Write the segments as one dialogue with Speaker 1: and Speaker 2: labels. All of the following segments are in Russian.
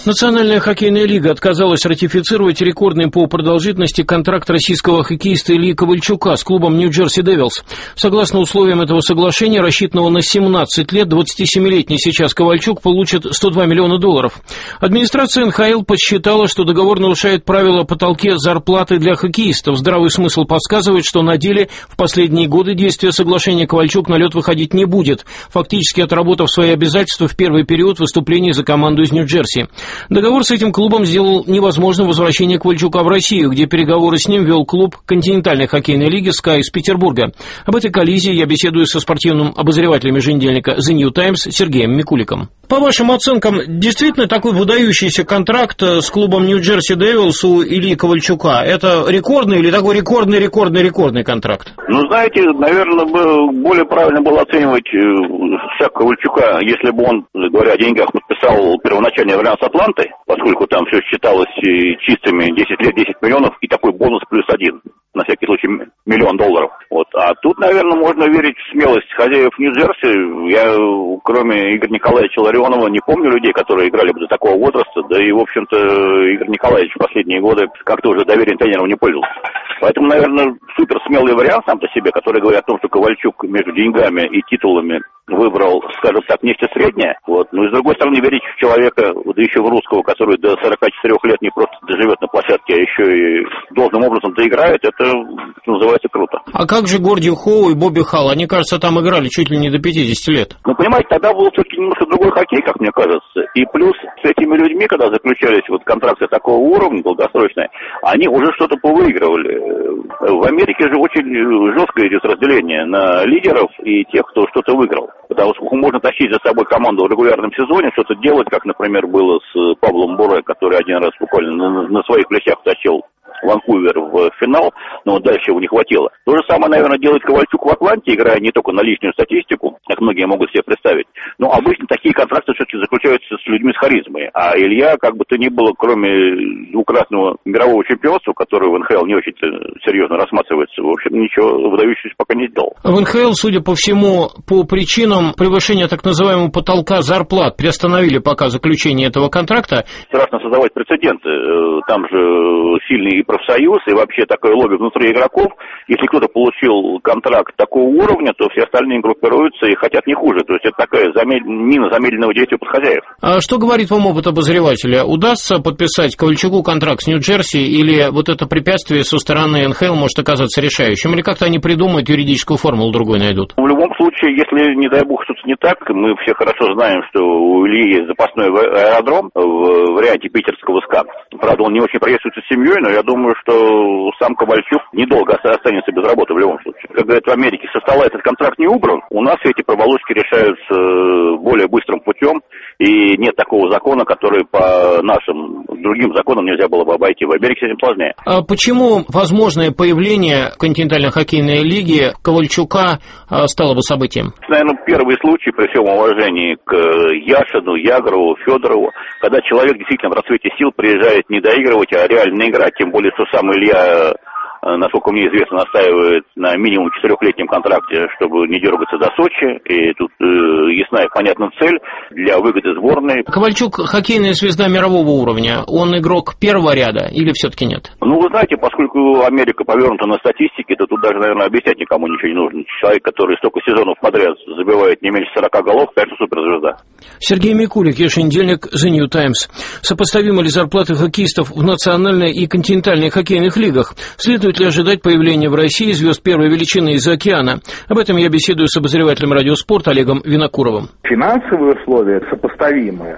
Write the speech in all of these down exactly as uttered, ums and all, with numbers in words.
Speaker 1: Национальная хоккейная лига отказалась ратифицировать рекордный по продолжительности контракт российского хоккеиста Ильи Ковальчука с клубом Нью-Джерси Девилс. Согласно условиям этого соглашения, рассчитанного на семнадцать лет, двадцатисемилетний сейчас Ковальчук получит сто два миллиона долларов. Администрация эн ха эл подсчитала, что договор нарушает правила о потолке зарплаты для хоккеистов. Здравый смысл подсказывает, что на деле в последние годы действия соглашения Ковальчук на лед выходить не будет, фактически отработав свои обязательства в первый период выступлений за команду из Нью-Джерси. Договор с этим клубом сделал невозможным возвращение Ковальчука в Россию, где переговоры с ним вел клуб континентальной хоккейной лиги «Скай» из Петербурга. Об этой коллизии я беседую со спортивным обозревателем еженедельника «The New Times» Сергеем Микуликом. По вашим оценкам, действительно такой выдающийся контракт с клубом Нью-Джерси Девилс у Ильи Ковальчука – это рекордный или такой рекордный-рекордный-рекордный контракт?
Speaker 2: Ну, знаете, наверное, более правильно было оценивать шаг Ковальчука, если бы он, говоря о деньгах, подписал первоначальный вариант с Атлантой, поскольку там все считалось чистыми десять лет, десять миллионов и такой бонус плюс один. На всякий случай миллион долларов. Вот. А тут, наверное, можно верить в смелость хозяев Нью-Джерси. Я, кроме Игоря Николаевича Ларионова, не помню людей, которые играли бы до такого возраста. Да и, в общем-то, Игорь Николаевич в последние годы как-то уже доверием тренеров не пользовался. Поэтому, наверное, супер смелый вариант сам по себе, который говорит о том, что Ковальчук между деньгами и титулами выбрал, скажем так, нечто среднее. Вот. Но и с другой стороны, верить в человека, да еще в русского, который до сорока четырёх лет не просто доживет на площадке, а еще и должным образом доиграет, это, что называется, круто.
Speaker 1: А как же Горди Хоу и Бобби Халл? Они, кажется, там играли чуть ли не до пятидесяти лет.
Speaker 2: Ну, понимаете, тогда был все-таки немножко другой хоккей, как мне кажется. И плюс с этими людьми, когда заключались вот контракты такого уровня, долгосрочные, они уже что-то повыигрывали. В Америке же очень жесткое идет разделение на лидеров и тех, кто что-то выиграл. Потому что можно тащить за собой команду в регулярном сезоне, что-то делать, как, например, было с Павлом Буре, который один раз буквально на, на своих плечах тащил Ванкувер в финал, но дальше его не хватило. То же самое, наверное, делает Ковальчук в Атланте, играя не только на личную статистику, как многие могут себе представить, но обычно такие контракты все-таки заключаются с людьми с харизмой. А Илья, как бы то ни было, кроме двукратного мирового чемпионства, которое в эн ха эл не очень серьезно рассматривается, в общем, ничего выдающегося пока не сделал.
Speaker 1: В эн ха эл, судя по всему, по причинам превышения так называемого потолка зарплат приостановили пока заключение этого контракта.
Speaker 2: Страшно создавать прецеденты. Там же сильный профсоюз и вообще такое лобби внутри игроков. Если кто-то получил контракт такого уровня, то все остальные группируются и хотят не хуже. То есть это такая замед... мина замедленного действия под хозяев.
Speaker 1: А что говорит вам опыт обозревателя? Удастся подписать Ковальчуку контракт с Нью-Джерси, или вот это препятствие со стороны эн ха эл может оказаться решающим? Или как-то они придумают, юридическую формулу другой найдут?
Speaker 2: В любом случае, если, не дай бог, что-то не так, мы все хорошо знаем, что у Ильи есть запасной аэродром в варианте питерского СКА. Правда, он не очень приветствуется с семьей, но я думаю, что сам Ковальчук недолго останется без работы в любом случае. Как говорят в Америке, со стола этот контракт не убран, у нас все эти проволочки решаются более быстрым путем, и нет такого закона, который по нашим другим законам нельзя было бы обойти. В Америке с этим сложнее.
Speaker 1: А почему возможное появление континентальной хоккейной лиги Ковальчука стало бы событием?
Speaker 2: Наверное, первый случай, при всем уважении к Яшину, Ягрову, Федорову, когда человек действительно в расцвете сил приезжает не доигрывать, а реально играть. Тем более, что сам Илья, насколько мне известно, настаивает на минимум четырехлетнем контракте, чтобы не дергаться до Сочи. И тут э, ясна и понятна цель для выгоды сборной.
Speaker 1: Ковальчук хоккейная звезда мирового уровня. Он игрок первого ряда или все-таки нет?
Speaker 2: Ну, вы знаете, поскольку Америка повернута на статистике, то тут даже, наверное, объяснять никому ничего не нужно. Человек, который столько сезонов подряд забивает не меньше сорока голов, конечно, суперзвезда.
Speaker 1: Сергей Микулик, еженедельник The New Times. Сопоставимы ли зарплаты хоккеистов в национальной и континентальной хоккейных лигах? Следует ли ожидать появления в России звезд первой величины из-за океана? Об этом я беседую с обозревателем радиоспорта Олегом Винокуровым.
Speaker 3: Финансовые условия сопоставимы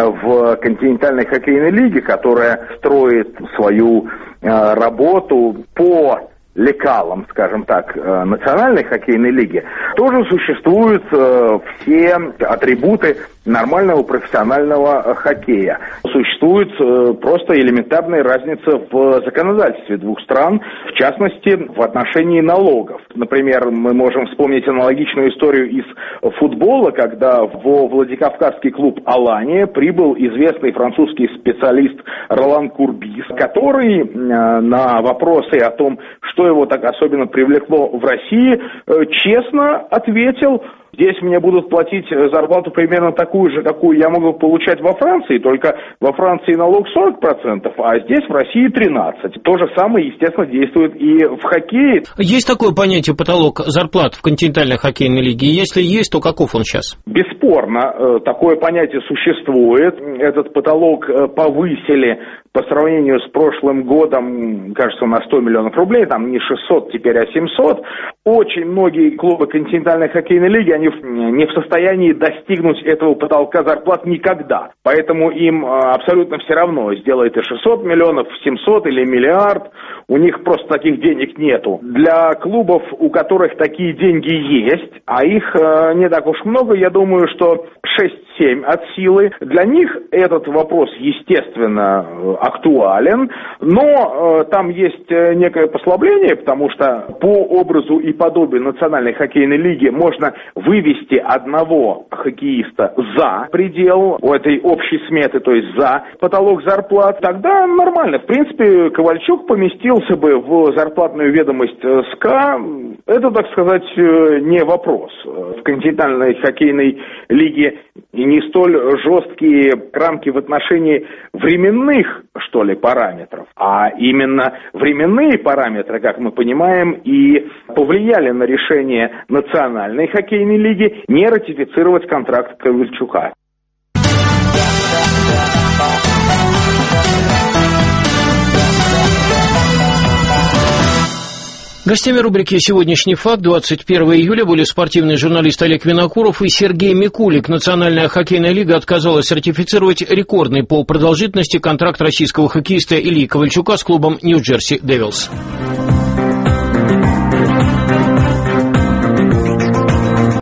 Speaker 3: в континентальной хоккейной лиге, которая строит свою работу по лекалам, скажем так, национальной хоккейной лиги, тоже существуют все атрибуты нормального профессионального хоккея. Существует просто элементарная разница в законодательстве двух стран, в частности, в отношении налогов. Например, мы можем вспомнить аналогичную историю из футбола, когда во Владикавказский клуб «Алания» прибыл известный французский специалист Ролан Курбис, который на вопросы о том, что его так особенно привлекло в России, честно ответил: Здесь мне будут платить зарплату примерно такую же, какую я могу получать во Франции, только во Франции налог сорок процентов, а здесь в России тринадцать процентов. То же самое, естественно, действует и в хоккее.
Speaker 1: Есть такое понятие потолок зарплат в континентальной хоккейной лиге? Если есть, то каков он сейчас?
Speaker 3: Бесспорно, такое понятие существует. Этот потолок повысили по сравнению с прошлым годом, кажется, на сто миллионов рублей, там не шестьсот, теперь а семьсот. Очень многие клубы континентальной хоккейной лиги, они не в состоянии достигнуть этого потолка зарплат никогда. Поэтому им абсолютно все равно, сделает и шестьсот миллионов, семьсот или миллиард, у них просто таких денег нету. Для клубов, у которых такие деньги есть, а их не так уж много, я думаю, что шесть-семь от силы, для них этот вопрос, естественно, актуален, но э, там есть некое послабление, потому что по образу и подобию Национальной хоккейной лиги можно вывести одного хоккеиста за предел у этой общей сметы, то есть за потолок зарплат, тогда нормально. В принципе, Ковальчук поместился бы в зарплатную ведомость СКА, это, так сказать, не вопрос. В континентальной хоккейной лиге и не столь жесткие рамки в отношении временных, что ли, параметров, а именно временные параметры, как мы понимаем, и повлияли на решение Национальной хоккейной лиги не ратифицировать контракт Ковальчука.
Speaker 1: Гостями рубрики «Сегодняшний факт» двадцать первого июля были спортивный журналист Олег Винокуров и Сергей Микулик. Национальная хоккейная лига отказалась ратифицировать рекордный по продолжительности контракт российского хоккеиста Ильи Ковальчука с клубом Нью-Джерси Девилс.